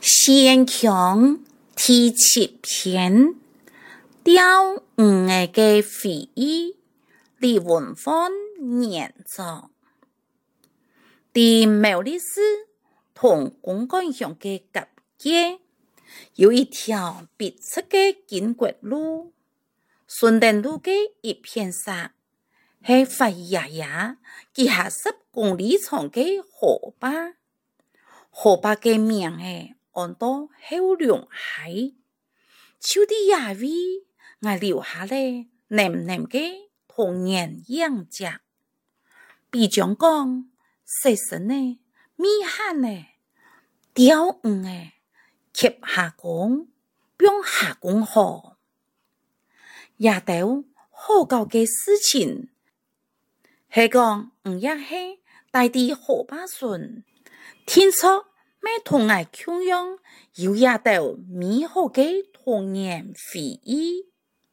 先强第7篇，钓鱼的回忆，李文芳演作。在毛里斯同公干乡的交界，有一条笔直的金骨路，顺登路的一片沙，是发爷爷几10公里长的河坝。河坝的名按到后梁海，秋的夜里，我留下了黏黏的童年印象。比讲讲，细声的、密喊的、钓鱼的、吸下工、并下工好。夜头好搞的事情，是讲也是带的河坝顺，听说每同爱穷样有夜头美好的童年回忆。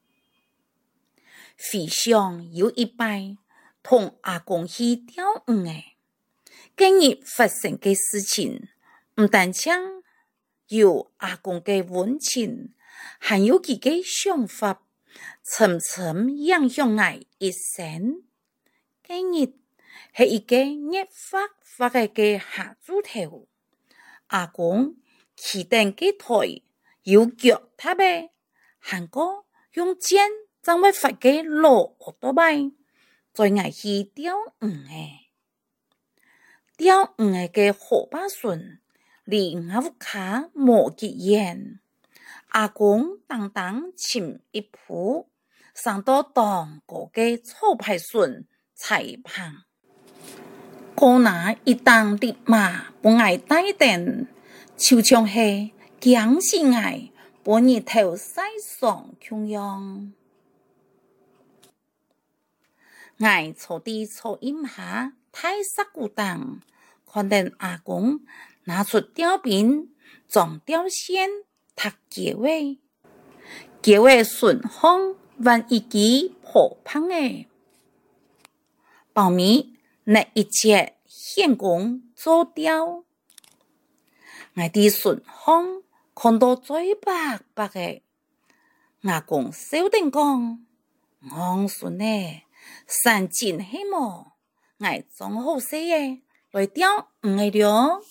回想有一摆同阿公去钓鱼的，今日发生的事情，不但像有阿公的温情，还有他的想法，深深影响我一生。今日是一个热发的下猪头，阿公起登的台有脚踏的，韩国用剑将会发的老奥多摆，在我去钓鱼的。钓鱼的河坝顺，离我屋卡无几远。阿公当请一仆，上到当个的草牌顺裁判。我拿一当立马不爱带电，就像是强行爱把日头晒上穷样。我坐地坐一下，太杀古当，看见阿公拿出钓柄，装钓线，踏结尾，结尾顺风，玩一支破棒的。后面那一节线工做钓，我的顺风看到最白的，阿公笑定讲：“昂顺呢，山真黑毛，我装好些耶，来钓鱼了。”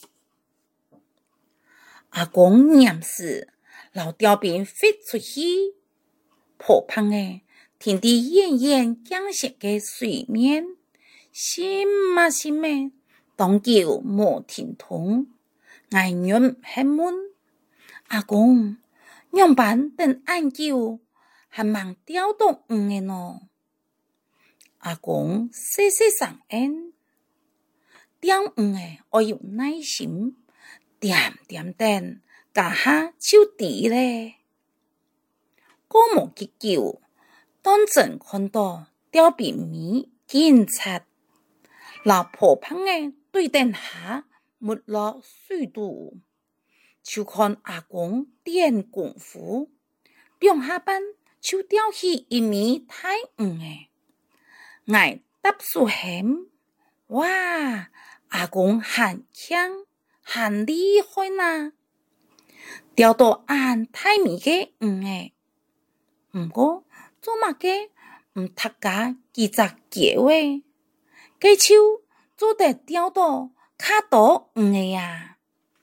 阿公念时，老钓柄飞出去，破棒的天地远降下的水面。心嘛，当叫无停通，爱人很闷。阿公，样板等俺叫，还忙钓到鱼的呢。阿公细上岸，钓鱼的我有耐心，点等，家下就地嘞。过无几久，当真看到钓柄面警察。老婆胖的对等下没落水度，就看阿公练功夫，两下班就钓起一米太鱼的，我搭手hem，哇！阿公很强，很厉害呐，钓到俺太米的鱼的，不过做嘛嘅唔搭架几只结尾。这手做得钓到卡到鱼的呀！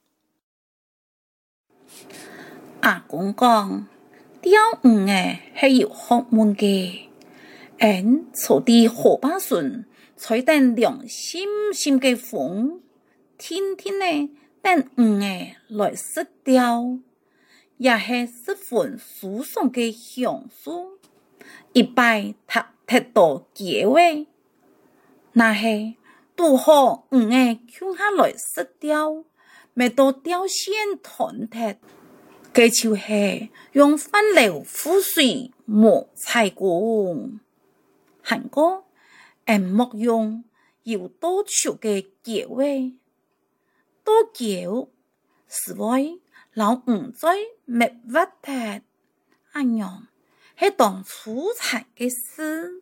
阿公讲，钓鱼的是有学问的，俺坐在河坝顺，吹等凉深的风，天的等鱼的来食钓，也是十分舒爽的享受。一摆踏到结尾。那是拄好鱼的抢下来食钓，未到钓线断脱，这就是用翻流覆水磨菜工。韩国按木用有多处的结尾，多桥是为老鱼在没挖脱，安样是当出彩的事。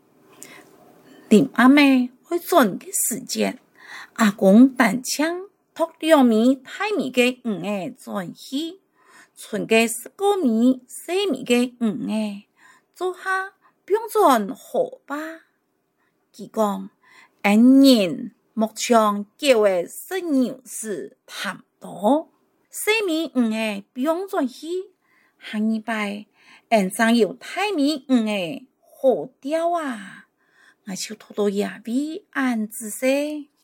林阿妹会转的时间，阿公单枪托2米大米嘅鱼嘅转去，剩嘅19米小米嘅鱼嘅做下标准河吧。佢講，人目前叫嘅食牛是差唔多，小米魚嘅標準去，下一擺人生有大米魚嘅好釣啊！我就拖到野味按子些。